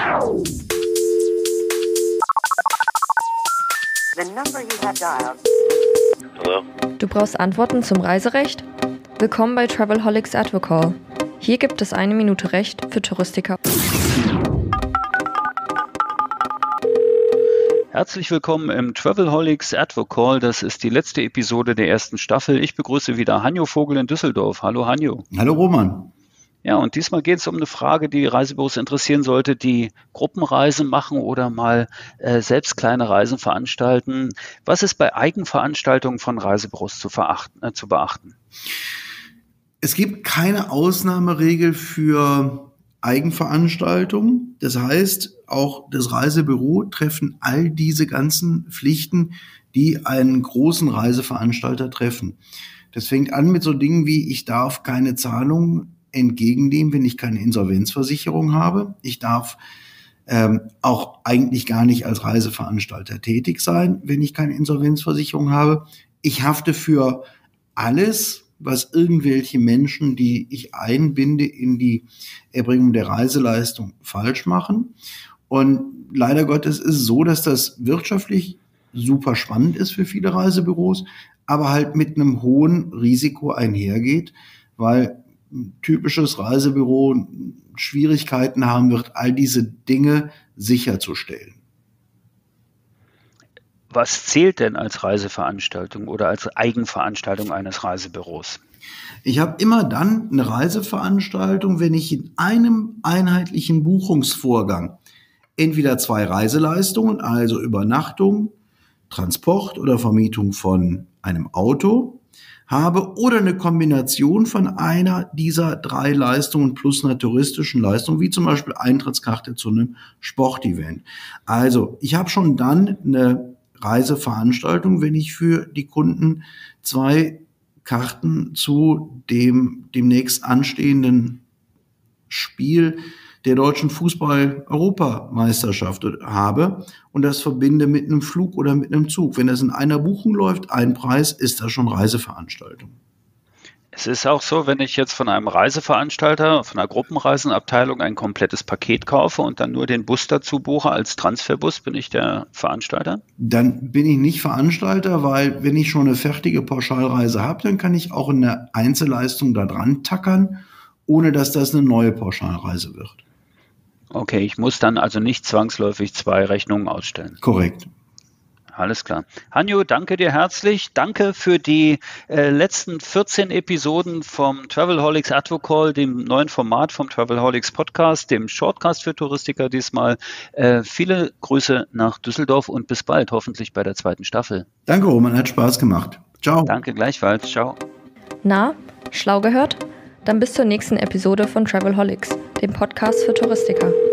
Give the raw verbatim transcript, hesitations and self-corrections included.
The number you have dialed. Hallo? Du brauchst Antworten zum Reiserecht? Willkommen bei Travelholics Advocall. Hier gibt es eine Minute Recht für Touristiker. Herzlich willkommen im Travelholics Advocall. Das ist die letzte Episode der ersten Staffel. Ich begrüße wieder Hanjo Vogel in Düsseldorf. Hallo Hanjo. Hallo Roman. Ja, und diesmal geht es um eine Frage, die Reisebüros interessieren sollte, die Gruppenreisen machen oder mal äh, selbst kleine Reisen veranstalten. Was ist bei Eigenveranstaltungen von Reisebüros zu, verachten, äh, zu beachten? Es gibt keine Ausnahmeregel für Eigenveranstaltungen. Das heißt, auch das Reisebüro treffen all diese ganzen Pflichten, die einen großen Reiseveranstalter treffen. Das fängt an mit so Dingen wie, ich darf keine Zahlung entgegennehmen, wenn ich keine Insolvenzversicherung habe. Ich darf ähm, auch eigentlich gar nicht als Reiseveranstalter tätig sein, wenn ich keine Insolvenzversicherung habe. Ich hafte für alles, was irgendwelche Menschen, die ich einbinde in die Erbringung der Reiseleistung, falsch machen. Und leider Gottes ist es so, dass das wirtschaftlich super spannend ist für viele Reisebüros, aber halt mit einem hohen Risiko einhergeht, weil ein typisches Reisebüro Schwierigkeiten haben wird, all diese Dinge sicherzustellen. Was zählt denn als Reiseveranstaltung oder als Eigenveranstaltung eines Reisebüros? Ich habe immer dann eine Reiseveranstaltung, wenn ich in einem einheitlichen Buchungsvorgang entweder zwei Reiseleistungen, also Übernachtung, Transport oder Vermietung von einem Auto habe oder eine Kombination von einer dieser drei Leistungen plus einer touristischen Leistung, wie zum Beispiel Eintrittskarte zu einem Sportevent. Also ich habe schon dann eine Reiseveranstaltung, wenn ich für die Kunden zwei Karten zu dem demnächst anstehenden Spiel der deutschen Fußball-Europameisterschaft habe und das verbinde mit einem Flug oder mit einem Zug. Wenn das in einer Buchung läuft, ein Preis, ist das schon Reiseveranstaltung. Es ist auch so, wenn ich jetzt von einem Reiseveranstalter, von einer Gruppenreisenabteilung ein komplettes Paket kaufe und dann nur den Bus dazu buche als Transferbus, bin ich der Veranstalter? Dann bin ich nicht Veranstalter, weil wenn ich schon eine fertige Pauschalreise habe, dann kann ich auch eine Einzelleistung da dran tackern, ohne dass das eine neue Pauschalreise wird. Okay, ich muss dann also nicht zwangsläufig zwei Rechnungen ausstellen. Korrekt. Alles klar. Hanjo, danke dir herzlich. Danke für die äh, letzten vierzehn Episoden vom Travelholics Advocall, dem neuen Format vom Travelholics Podcast, dem Shortcast für Touristiker diesmal. Äh, viele Grüße nach Düsseldorf und bis bald, hoffentlich bei der zweiten Staffel. Danke, Roman, hat Spaß gemacht. Ciao. Danke gleichfalls. Ciao. Na, schlau gehört? Dann bis zur nächsten Episode von Travelholics, dem Podcast für Touristiker.